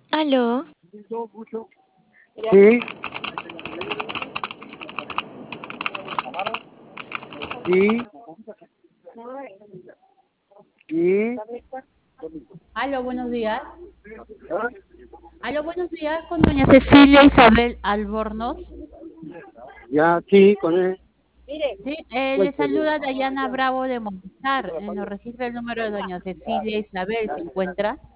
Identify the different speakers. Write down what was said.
Speaker 1: Aló,
Speaker 2: Sí, sí, sí.
Speaker 3: Aló, buenos días. Aló, buenos días con doña Cecilia Isabel Albornoz.
Speaker 2: Ya, sí, con él.
Speaker 3: Sí, le saluda Dayana Bravo de Movistar. Nos registra el número de doña Cecilia Isabel. ¿Se encuentra?